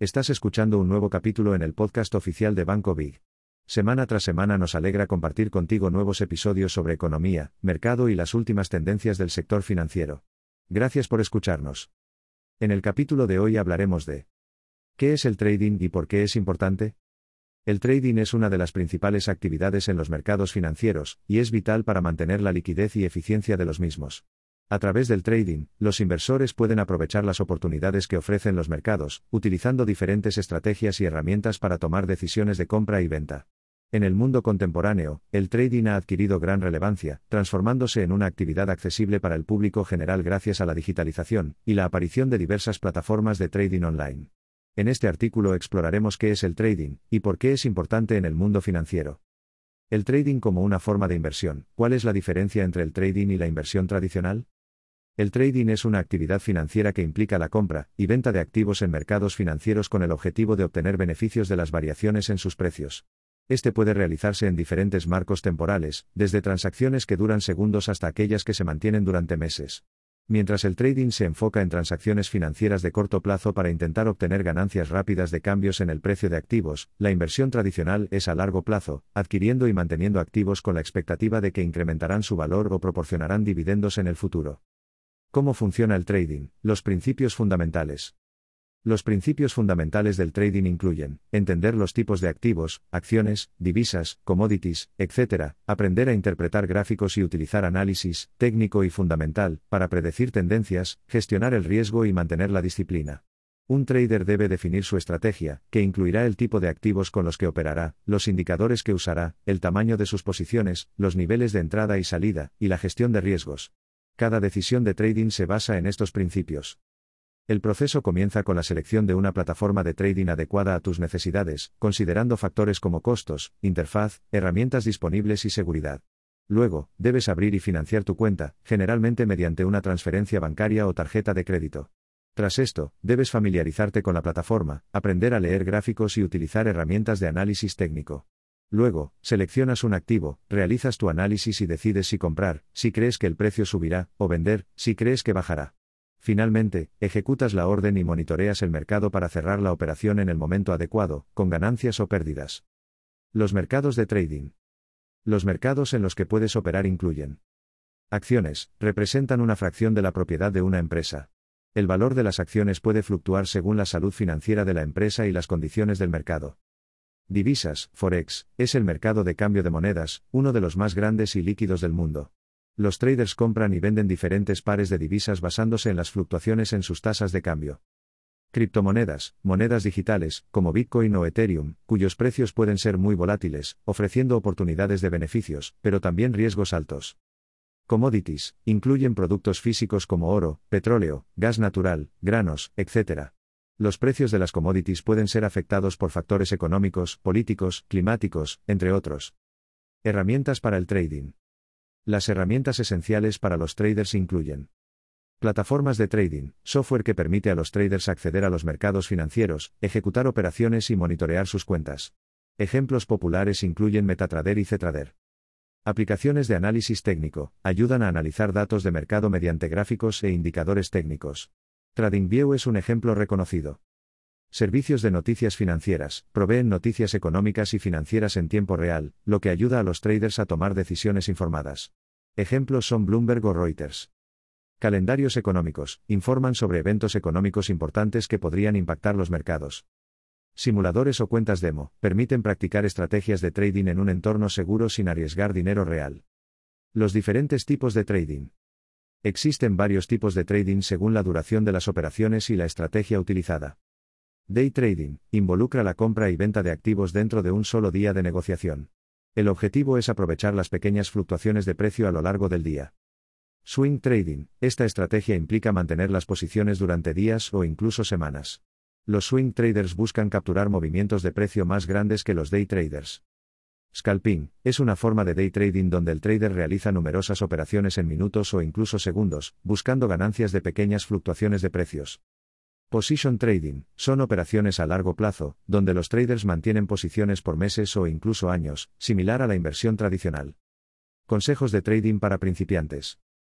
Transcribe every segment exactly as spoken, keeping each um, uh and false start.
Estás escuchando un nuevo capítulo en el podcast oficial de Banco Big. Semana tras semana nos alegra compartir contigo nuevos episodios sobre economía, mercado y las últimas tendencias del sector financiero. Gracias por escucharnos. En el capítulo de hoy hablaremos de ¿qué es el trading y por qué es importante? El trading es una de las principales actividades en los mercados financieros, y es vital para mantener la liquidez y eficiencia de los mismos. A través del trading, los inversores pueden aprovechar las oportunidades que ofrecen los mercados, utilizando diferentes estrategias y herramientas para tomar decisiones de compra y venta. En el mundo contemporáneo, el trading ha adquirido gran relevancia, transformándose en una actividad accesible para el público general gracias a la digitalización y la aparición de diversas plataformas de trading online. En este artículo exploraremos qué es el trading y por qué es importante en el mundo financiero. El trading como una forma de inversión. ¿Cuál es la diferencia entre el trading y la inversión tradicional? El trading es una actividad financiera que implica la compra y venta de activos en mercados financieros con el objetivo de obtener beneficios de las variaciones en sus precios. Este puede realizarse en diferentes marcos temporales, desde transacciones que duran segundos hasta aquellas que se mantienen durante meses. Mientras el trading se enfoca en transacciones financieras de corto plazo para intentar obtener ganancias rápidas de cambios en el precio de activos, la inversión tradicional es a largo plazo, adquiriendo y manteniendo activos con la expectativa de que incrementarán su valor o proporcionarán dividendos en el futuro. ¿Cómo funciona el trading? Los principios fundamentales. Los principios fundamentales del trading incluyen entender los tipos de activos, acciones, divisas, commodities, etcétera, aprender a interpretar gráficos y utilizar análisis técnico y fundamental para predecir tendencias, gestionar el riesgo y mantener la disciplina. Un trader debe definir su estrategia, que incluirá el tipo de activos con los que operará, los indicadores que usará, el tamaño de sus posiciones, los niveles de entrada y salida, y la gestión de riesgos. Cada decisión de trading se basa en estos principios. El proceso comienza con la selección de una plataforma de trading adecuada a tus necesidades, considerando factores como costos, interfaz, herramientas disponibles y seguridad. Luego, debes abrir y financiar tu cuenta, generalmente mediante una transferencia bancaria o tarjeta de crédito. Tras esto, debes familiarizarte con la plataforma, aprender a leer gráficos y utilizar herramientas de análisis técnico. Luego, seleccionas un activo, realizas tu análisis y decides si comprar, si crees que el precio subirá, o vender, si crees que bajará. Finalmente, ejecutas la orden y monitoreas el mercado para cerrar la operación en el momento adecuado, con ganancias o pérdidas. Los mercados de trading. Los mercados en los que puedes operar incluyen: acciones, representan una fracción de la propiedad de una empresa. El valor de las acciones puede fluctuar según la salud financiera de la empresa y las condiciones del mercado. Divisas, Forex, es el mercado de cambio de monedas, uno de los más grandes y líquidos del mundo. Los traders compran y venden diferentes pares de divisas basándose en las fluctuaciones en sus tasas de cambio. Criptomonedas, monedas digitales, como Bitcoin o Ethereum, cuyos precios pueden ser muy volátiles, ofreciendo oportunidades de beneficios, pero también riesgos altos. Commodities, incluyen productos físicos como oro, petróleo, gas natural, granos, etcétera. Los precios de las commodities pueden ser afectados por factores económicos, políticos, climáticos, entre otros. Herramientas para el trading. Las herramientas esenciales para los traders incluyen: plataformas de trading, software que permite a los traders acceder a los mercados financieros, ejecutar operaciones y monitorear sus cuentas. Ejemplos populares incluyen MetaTrader y Ztrader. Aplicaciones de análisis técnico, ayudan a analizar datos de mercado mediante gráficos e indicadores técnicos. TradingView es un ejemplo reconocido. Servicios de noticias financieras, proveen noticias económicas y financieras en tiempo real, lo que ayuda a los traders a tomar decisiones informadas. Ejemplos son Bloomberg o Reuters. Calendarios económicos, informan sobre eventos económicos importantes que podrían impactar los mercados. Simuladores o cuentas demo, permiten practicar estrategias de trading en un entorno seguro sin arriesgar dinero real. Los diferentes tipos de trading. Existen varios tipos de trading según la duración de las operaciones y la estrategia utilizada. Day trading, involucra la compra y venta de activos dentro de un solo día de negociación. El objetivo es aprovechar las pequeñas fluctuaciones de precio a lo largo del día. Swing trading, esta estrategia implica mantener las posiciones durante días o incluso semanas. Los swing traders buscan capturar movimientos de precio más grandes que los day traders. Scalping, es una forma de day trading donde el trader realiza numerosas operaciones en minutos o incluso segundos, buscando ganancias de pequeñas fluctuaciones de precios. Position trading, son operaciones a largo plazo, donde los traders mantienen posiciones por meses o incluso años, similar a la inversión tradicional. Consejos de trading para principiantes.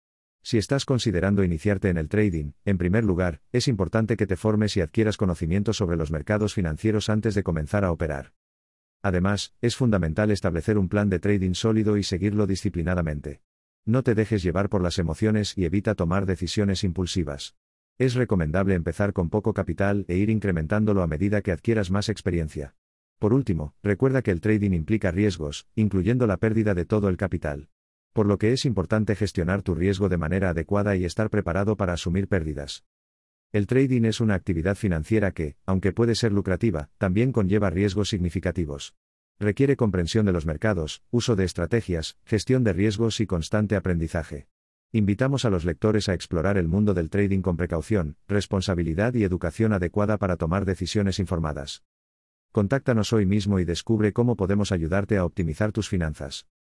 Si estás considerando iniciarte en el trading, en primer lugar, es importante que te formes y adquieras conocimientos sobre los mercados financieros antes de comenzar a operar. Además, es fundamental establecer un plan de trading sólido y seguirlo disciplinadamente. No te dejes llevar por las emociones y evita tomar decisiones impulsivas. Es recomendable empezar con poco capital e ir incrementándolo a medida que adquieras más experiencia. Por último, recuerda que el trading implica riesgos, incluyendo la pérdida de todo el capital. Por lo que es importante gestionar tu riesgo de manera adecuada y estar preparado para asumir pérdidas. El trading es una actividad financiera que, aunque puede ser lucrativa, también conlleva riesgos significativos. Requiere comprensión de los mercados, uso de estrategias, gestión de riesgos y constante aprendizaje. Invitamos a los lectores a explorar el mundo del trading con precaución, responsabilidad y educación adecuada para tomar decisiones informadas. Contáctanos hoy mismo y descubre cómo podemos ayudarte a optimizar tus finanzas.